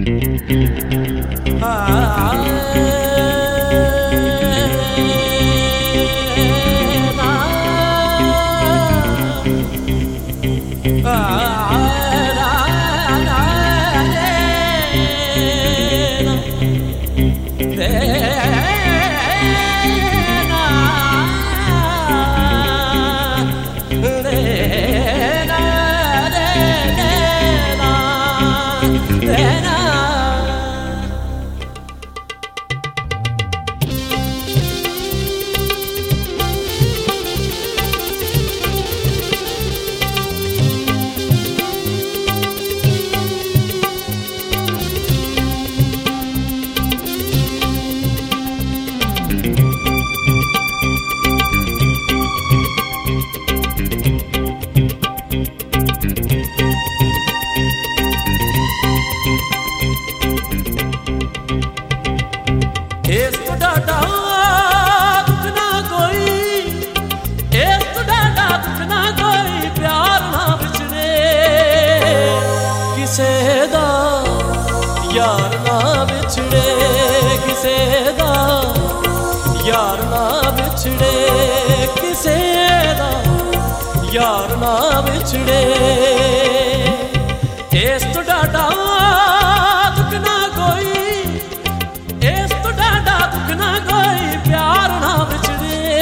यार ना बिछड़े, किसे दा यार ना बिछड़े, किसे दा यार ना बिछड़े। इस तो डाडा दुख ना कोई, इस तो डाडा दुख ना कोई, प्यार ना बिछड़े।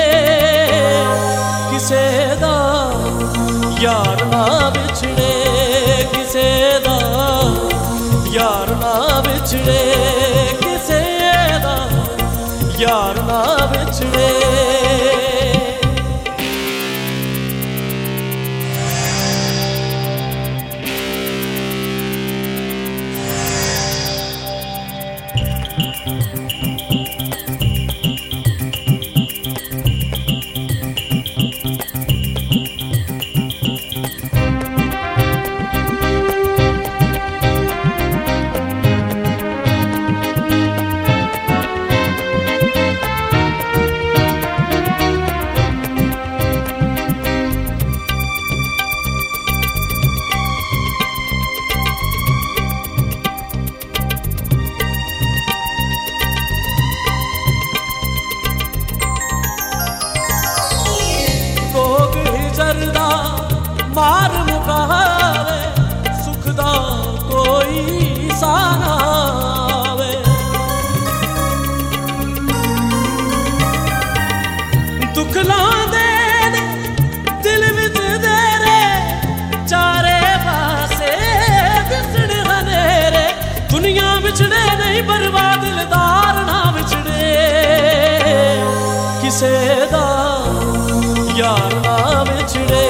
किसे दा यार ना बिछड़े, किसे दा यार ना बिछड़े, किसे दा यार ना बिछड़े। मार मुकावे सुख दा कोई साना आवे, दुख लांदे दिल विच देरे, चारे पासे दिसण हनेरे। दुनिया बिछड़े नहीं बर्बाद, दिलदार ना बिछड़े। किसे दा यार ना बिछड़े,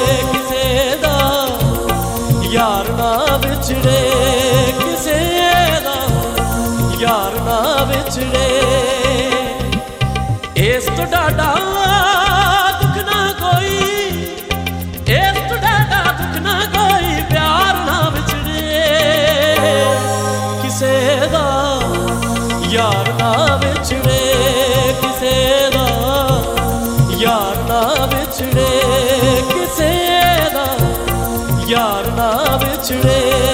यार ना बिछड़े, किसे दा यार ना बिछड़े। इस तो डाडा दुख ना कोई, इस तो डाडा दुख ना कोई, प्यार ना बिछड़े। किसे दा यार ना बिछड़े, किसे दा यार ना बिछड़े, किसे दा यार ना बिछड़े।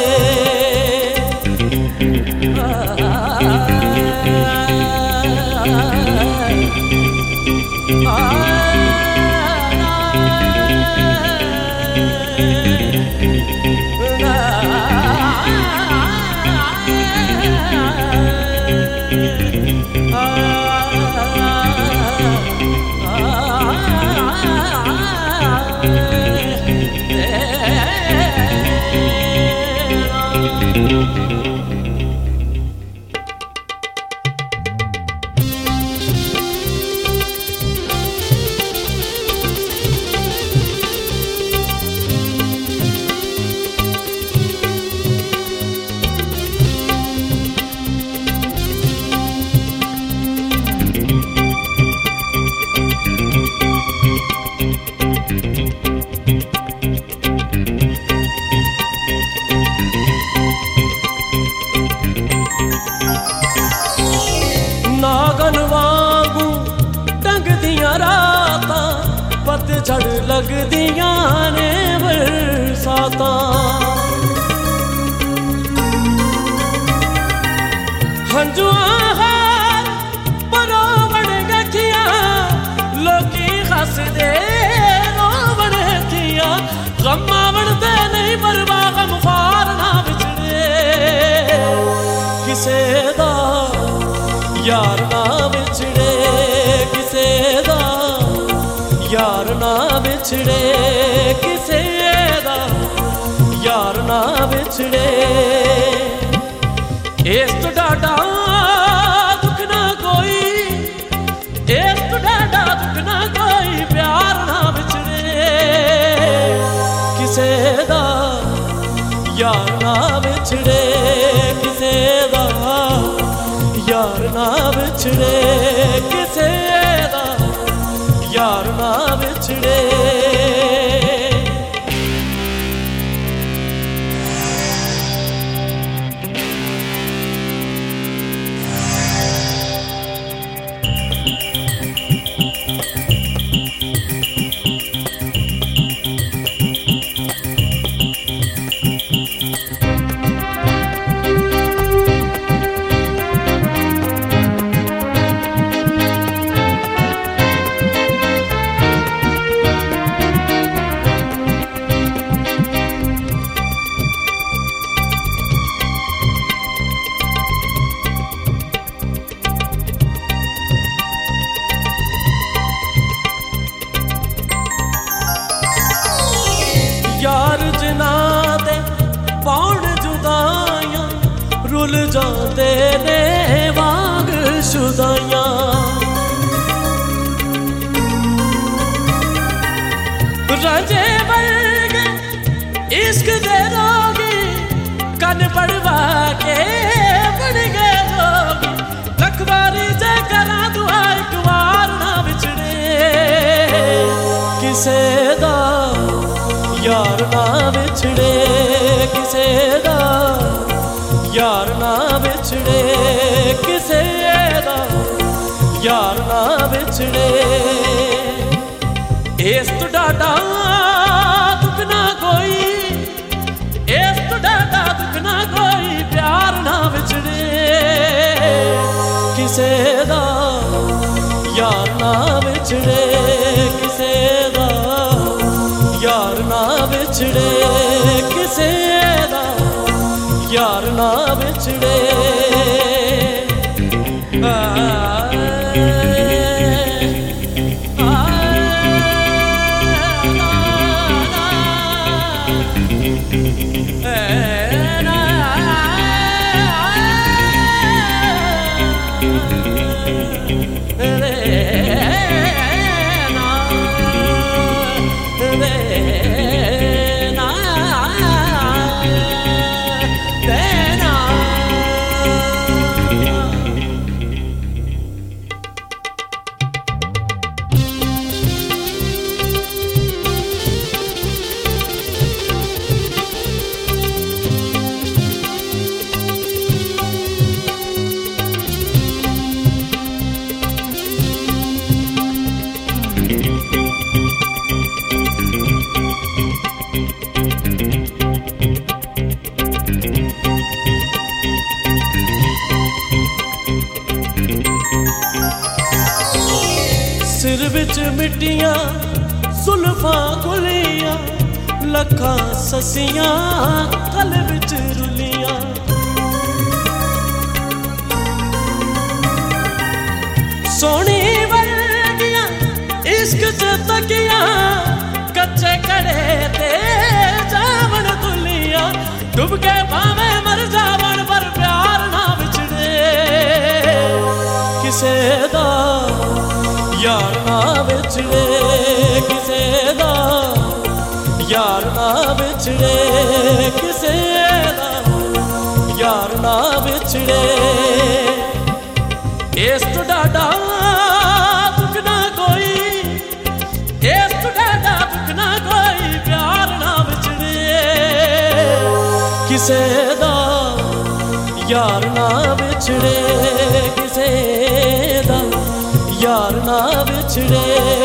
नागन वांगू टंगदियां रातां, पतझड़ लगदियां ने बरसातां। हसदे रोवण थिया गम्मा बनते नहीं परवा गम ख्वार ना बिछड़े किसे दा यार ना बिछड़े किसे दा यार ना बिछड़े किसे दा यार ना बिछड़े इस तो डाडा दुख ना कोई इस तो डाडा दुख ना कोई प्यार ना बिछड़े किसे दा यार ना बिछड़े किसे दा यार ना बिछड़े किसे दा यार ना बिछड़े यार जिना दे पौन जुदाइयां रुल जाते ने वाग शुदाइयां रजे वर्गे इश्क दे रोगी कन पड़वा के बन गए रोगी लखबारी जे करा दुआ एक बार ना बिछड़े किसे दा यार ना बिछड़े किसे दा यार ना बिछड़े किसे दा यार ना बिछड़े इस तो डाडा दुख ना कोई इस तो डाडा दुख ना कोई प्यार ना बिछड़े किसे दा यार ना बिछड़े किसे दा यार ना बिछड़े किसे दा यार ना बिछड़े सिर विच मिट्टियां जुल्फां गुलियां लखां ससियां गल विच रुलियां सोनी वर्गियां इश्क च तकियां कच्चे कड़े ते जावन तुलियां डुब के भावे मर जावन पर प्यार ना बिछड़े किसे दा यार ना बिछड़े किसे दा यार ना बिछड़े किसे दा यार ना बिछड़े इस तो डाडा दुख ना कोई इस तो डाडा दुख ना कोई प्यार ना बिछड़े किसे दा यार ना बिछड़े किसे दा यार ना बिछड़े